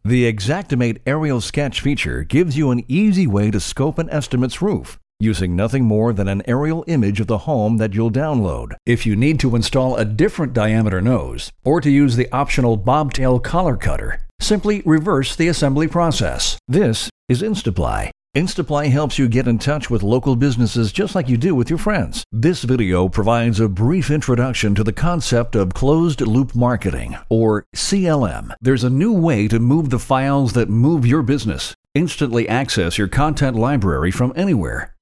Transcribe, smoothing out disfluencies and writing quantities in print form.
The Xactimate Aerial Sketch feature gives you an easy way to scope an estimate's roof, using nothing more than an aerial image of the home that you'll download. If you need to install a different diameter nose, or to use the optional bobtail collar cutter, simply reverse the assembly process. This is Instaply. Instaply helps you get in touch with local businesses just like you do with your friends. This video provides a brief introduction to the concept of closed-loop marketing, or CLM. There's a new way to move the files that move your business. Instantly access your content library from anywhere.